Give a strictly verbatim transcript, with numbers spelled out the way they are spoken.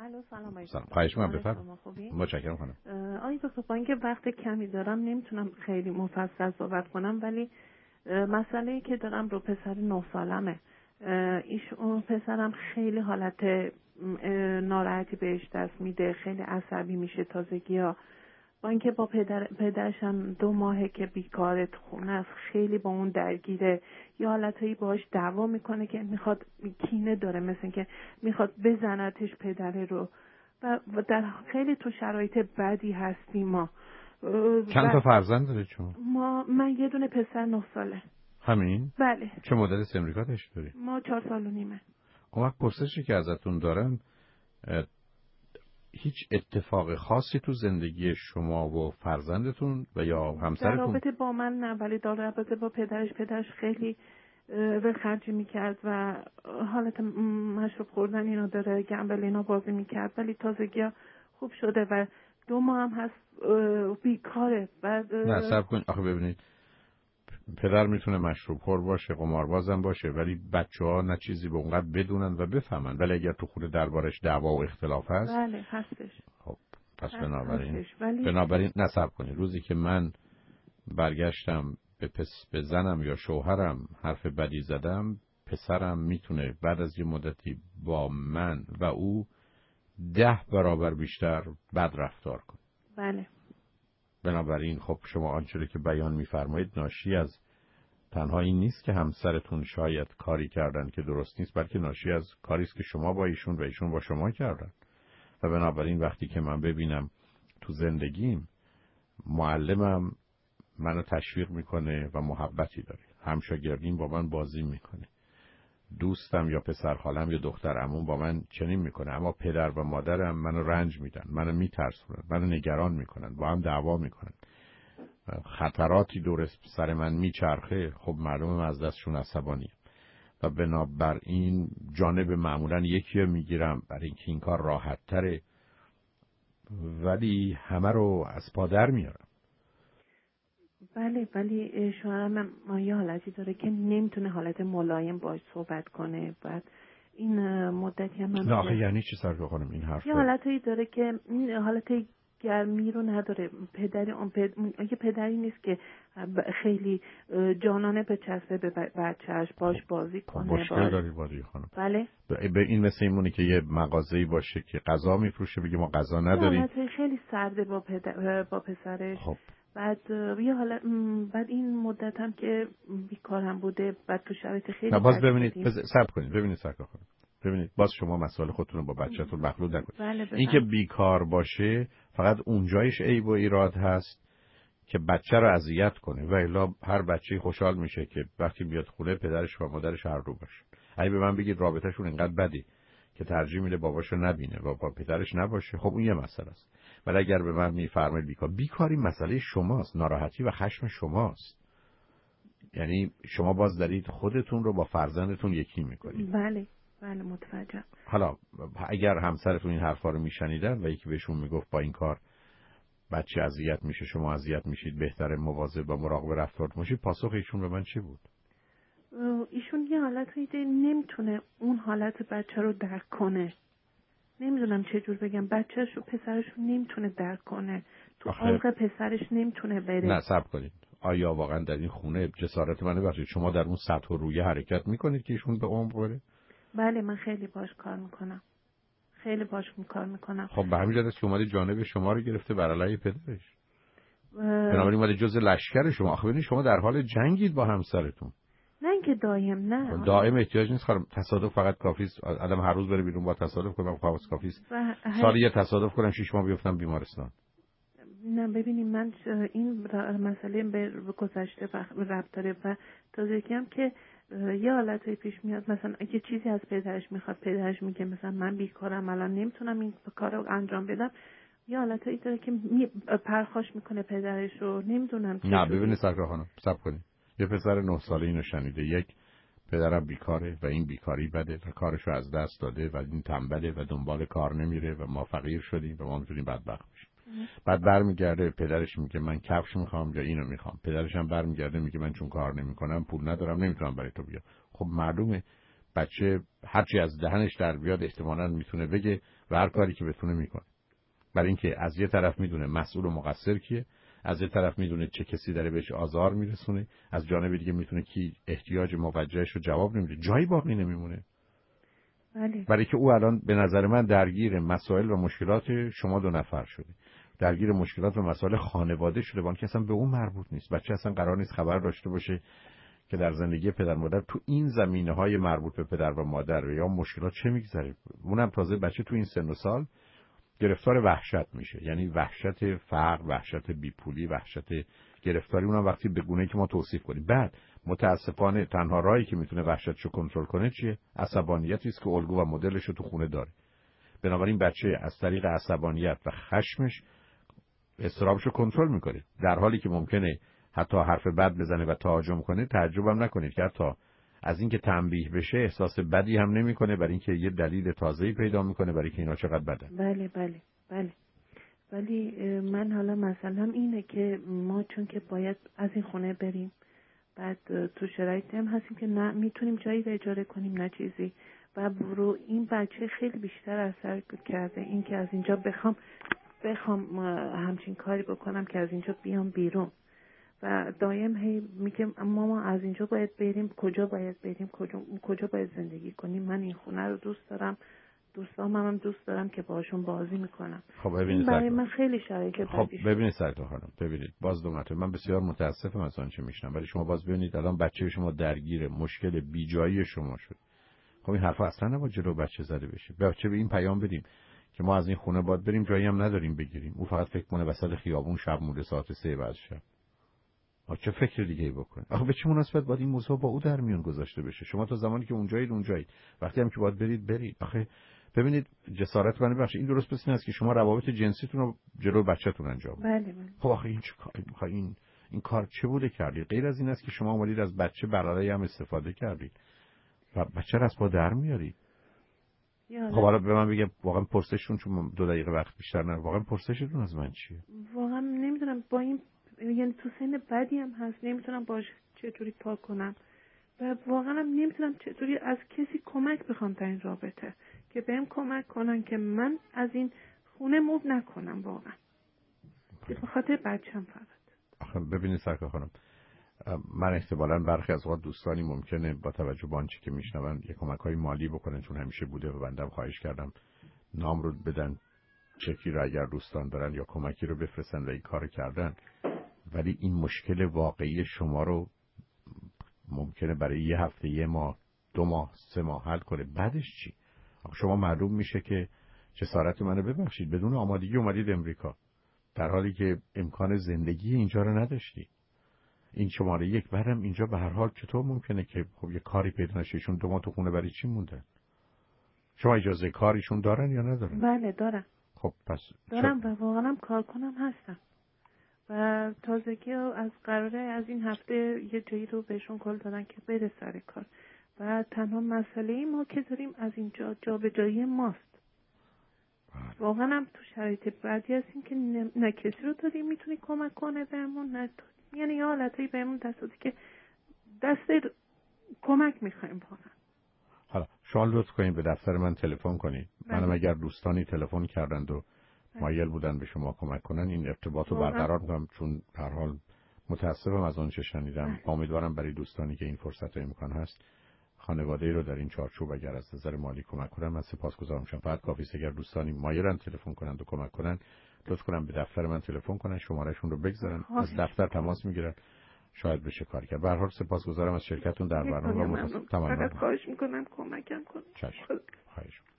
الو سلام علیکم. سلام. خواهش می‌کنم بفرمایید. متشکرم خانم. آقای دکتر، با اینکه وقت کمی دارم نمیتونم خیلی مفصل صحبت کنم، ولی مسئله‌ای که دارم رو پسر نه سالمه. ایش اون پسرم خیلی حالت ناراحتی بهش دست میده، خیلی عصبی میشه تازگی‌ها. با اینکه با پدر پدرشم دو ماهه که بیکاره تو خونه است، خیلی با اون درگیره، یه حالتایی باهاش دعوا میکنه که میخواد، کینه داره، مثل که میخواد بزنتش پدره رو، و در خیلی تو شرایط بدی هستیم ما. چند تا فرزند دارید شما؟ ما من یه دونه پسر نه ساله. همین؟ بله. چه مدت سن ریکاتش دارید؟ ما چهار سال و نیمه. اون وقت پرسشی که ازتون دارم، هیچ اتفاق خاصی تو زندگی شما و فرزندتون و یا همسرتون؟ در رابطه با من نه، ولی در رابطه با پدرش، پدرش خیلی ولخرجی میکرد و حالت مشروب خوردن اینا داره، گمبل اینا بازی میکرد، ولی تازگی خوب شده و دو ماه هم هست بیکاره. بعد نه صبر کن، آخه ببینید پدر میتونه مشروب خور باشه، قماربازم باشه، ولی بچه‌ها نه چیزی به اونقدر بدونن و بفهمن. ولی اگر تو خونه دربارش دعوا و اختلاف هست، بله هستش. خب پس بنابراین ولی... بنابراین نصب کنید. روزی که من برگشتم به پس به زنم یا شوهرم حرف بدی زدم، پسرم میتونه بعد از یه مدتی با من و او ده برابر بیشتر بد رفتار کنه. بله. بنابراین خب شما آنچه که بیان میفرمایید ناشی از تنها این نیست که همسرتون شاید کاری کردن که درست نیست، بلکه ناشی از کاری است که شما با ایشون و ایشون با شما کردن. و بنابراین وقتی که من ببینم تو زندگیم معلمم منو تشویق میکنه و محبتی داره، همشاگردیم با من بازی میکنه، دوستم یا پسر خالم یا دختر عموم با من چنین میکنه، اما پدر و مادرم منو رنج میدن، منو میترسونن، منو نگران میکنن، با هم دعوا میکنن، خطراتی دور سر من میچرخه، خب معلومه از دستشون عصبانیم و بنابراین جانب معمولا یکی رو میگیرم برای اینکه این کار راحت تره، ولی همه رو از پا در میارم. بله، ولی شوهرم ما یه حالتی داره که نمیتونه حالت ملایم باش صحبت کنه. بعد این مدتی هم نه آخه یعنی چی سر بخونم این حرف؟ یه حالتی داره که این حالت گرمی رو نداره. پدری اون پد... یه پدری نیست که خیلی جانانه به چسبه به بچهش باش بازی کنه. مشکل باش... داری بازی خانم. بله. به این مثل ایمونه که یه مغازه‌ای باشه که غذا میفروشه بگه ما غذا نداریم. حالت خیلی سرده با پدر... با پسرش. خب بعد یه حالا بعد این مدت هم که بیکارم بوده، بعد تو شرایط خیلی باز ببینید بز... صبر کنید ببینید سرکار خانم، ببینید باز شما مسائل خودتون رو با بچه‌تون مخلوط نکنید. بله این که بیکار باشه فقط اونجایش عیب و ایراد هست که بچه رو اذیت کنه، و الا هر بچه‌ای خوشحال میشه که وقتی بیاد خونه پدرش و مادرش هر رو باشه. اگه به من بگید رابطه‌شون اینقدر بدی که ترجیح میده باباشو نبینه و با پدرش نباشه، خب اون یه مسئله است. ولی اگر به من میفرمایید بیکار، بیکاری مسئله شماست، ناراحتی و خشم شماست. یعنی شما باز دارید خودتون رو با فرزندتون یکی میکنید. بله بله متوجهم. حالا اگر همسرتون این حرفا رو میشنیدن و یکی بهشون میگفت با این کار بچه اذیت میشه، شما اذیت میشید، بهتره مواظب و مراقب رفتارتون باشید، پاسخ ایشون به من چی بود؟ ایشون یه حالتی نمیتونه اون حالت بچه رو درک کنه. نمیدونم چه جور بگم، بچه‌ش و پسرش رو نمیتونه درک کنه، تو عمق پسرش نمیتونه بره. نه صبر کنید، آیا واقعا در این خونه جسارت منه بخشید شما در اون سطح و رویه حرکت میکنید که ایشون به عمق بره؟ بله من خیلی باش کار میکنم، خیلی باش کار میکنم. خب به همین جهت که اومده جانب شما رو گرفته بر علیه پدرش. بنابراین اومده جز لشکر شما. آخه ببینید شما در حال جنگید با همسرتون. نه اینکه دائم، نه دائم احتیاج نیست خانم. تصادف فقط کافی است آدم هر روز بره بیرون با تصادف کنم خواست کافی است. سال یه تصادف کنم شش ماه بیفتم بیمارستان. نه ببینیم من این مسئله به گذشته ربط داره و تازگی هم که یه حالتی پیش میاد، مثلا اگه چیزی از پدرش میخواد، پدرش میگه مثلا من بیکارم الان نمیتونم این کارو انجام بدم، یه حالتی داره که پرخاش میکنه پدرش رو. نمیدونم نه ببینید سرکار خانم صبر کنید، یه پسر نه ساله اینو شنیده، یک پدرم بیکاره و این بیکاری بده و کارشو از دست داده و این تنبله و دنبال کار نمیره و ما فقیر شدیم و ما میتونیم بدبخت بشیم. بعد برمیگرده پدرش میگه من کفش میخوام یا اینو میخوام، پدرش هم برمیگرده میگه من چون کار نمیکنم پول ندارم نمیتونم برای تو بیام. خب معلومه بچه هرچی از دهنش در بیاد احتمالاً میتونه بگه و هر کاری که بتونه میکنه. برای اینکه از یه طرف میدونه مسئول و مقصر کیه، از یه طرف میدونه چه کسی داره بهش آزار میرسونه، از جانب دیگه میتونه کی احتیاج موجهش رو جواب نمیده، جایی باقی نمیمونه. بله. برای که او الان به نظر من درگیر مسائل و مشکلات شما دو نفر شده، درگیر مشکلات و مسائل خانواده شده، وان که اصلا به اون مربوط نیست. بچه اصلا قرار نیست خبر داشته باشه که در زندگی پدر مادر تو این زمینه‌های مربوط به پدر و مادر یا مشکلات چه میگذره. اونم تازه بچه تو این سن و سال گرفتار وحشت میشه، یعنی وحشت فقر، وحشت بیپولی، وحشت گرفتاری، اونم وقتی به گونه‌ای که ما توصیف کنیم. بعد متاسفانه تنها راهی که میتونه وحشتشو کنترل کنه چیه؟ عصبانیتی است که الگو و مدلش رو تو خونه داره. بنابراین بچه از طریق عصبانیت و خشمش اضطرابشو کنترل میکنه، در حالی که ممکنه حتی حرف بد بزنه و تهاجم کنه. تعجبم نکنید که حتی از اینکه تنبیه بشه احساس بدی هم نمیکنه، برای اینکه یه دلیل تازه‌ای پیدا میکنه برای اینکه اینا چقدر بدن. بله بله بله. ولی من حالا مثلا اینه که ما چون که باید از این خونه بریم، بعد تو شرایطی هم هستیم که نه میتونیم جایی رو اجاره کنیم نه چیزی، و رو این بچه خیلی بیشتر اثر کرده این که از اینجا بخوام بخوام همچین کاری بکنم که از اینجا بیام بیرون، و دایم هی میگه ماما از اینجا باید بریم، کجا باید بریم، کجا کجا باید زندگی کنیم. من این خونه رو دوست دارم، دوستام هم, هم دوست دارم که باشون بازی میکنم. خب ببینید برای من خیلی شرایط بدی خب ببینید سرکار خانم، ببینید باز دو مرتبه من بسیار متاسفم از آنچه میشنم، ولی شما باز ببینید الان بچه شما درگیر مشکل بیجایی شما شد. خب این حرف اصلا نباید جلو بچه زده بشه. بچه به این پیام بدیم که ما از این خونه باید بریم، جایی هم نداریم بگیریم. او فقط فکر کنه وسط خیابون شب موده ساعت سه بعد شب. آ چه فکر دیگه ای بکنه؟ آخه به چه مناسبت باید این موضوع با او در میون گذاشته بشه؟ شما تا زمانی که اونجایید اونجایید، وقتی هم که باید برید برید. آخه ببینید جسارت من بخش این درست پس نیست که شما روابط جنسیتون رو جلو بچه‌تون انجام بدید. بله بله. خب آخه این چه کاری می‌خوای؟ این این کار چه بوده کردید؟ غیر از این است که شما اومدید از بچه برای هم استفاده کردید و بچه را از پا در میارید. خب حالا به من بگه واقعا پرسشتون، چون دو دقیقه وقت بیشتر نه، واقعا پرسشتون از من چیه؟ واقعا نمیدونم، با این یعنی تو سن بدی هم هست، نمیتونم باش چطوری پاک کنم و واقعا هم نمیتونم چطوری از کسی کمک بخوام در این رابطه که بهم کمک کنن که من از این خونه موو نکنم واقعا، به خاطر بچه‌م فقط. آخه ببینید سرکار خانم، من احتمالاً برخی از اوقات دوستانی ممکنه با توجه به آنچه که میشنون یک کمک‌های مالی بکنن، چون همیشه بوده و بنده خواهش کردم نام رو بدن، چکی رو اگر دوستان دارن یا کمکی رو بفرستن و این کار کردن. ولی این مشکل واقعی شما رو ممکنه برای یه هفته، یه ماه، دو ماه، سه ماه حل کنه. بعدش چی؟ شما معلوم میشه که جسارت منو ببخشید بدون آمادگی اومدید امریکا، در حالی که امکان زندگی اینجا رو نداشتی. این شماره یک. بعدم اینجا به هر حال چطور ممکنه که خب یه کاری پیدا نشه؟ ایشون دو ماه تو خونه برای چی موندن؟ شما اجازه کاریشون دارن یا ندارن؟ بله دارن. خب پس دارم و واقعا هم کار کنم هستم و تازگی از قراره از این هفته یه جایی رو بهشون کل دادن که بره سر کار و تنها مسئله ما که داریم از اینجا جابجایی ماست. واقعا هم تو شرایط بعدی هستیم که نه, نه کسی رو داریم میتونی کمک کنه بهمون، نه یعنی یه حالتایی بهمون دست دادی که دست کمک میخوایم واقعا. حالا شما لطف کنید به دفتر من تلفن کنید. بله. منم اگر دوستانی تلفن کردند و مایل بودن به شما کمک کنن این ارتباط رو برقرار کنم، چون به هر حال متاسفم از آنچه شنیدم. امیدوارم برای دوستانی که این فرصت و امکان هست خانواده‌ای رو در این چارچوب اگر از نظر مالی کمک کنن، من سپاسگزارم شم. فقط کافی است اگر دوستانی مایلن تلفن کنند و کمک کنن، لطف کنن به دفتر من تلفن کنن، شمارهشون رو بگذارن، از دفتر تماس میگیرن، شاید بشه کار کرد. به هر حال سپاسگزارم از شرکتتون در برنامه و متاسفم. فقط خواهش میکنم کمکم کنید. چشم. خواهش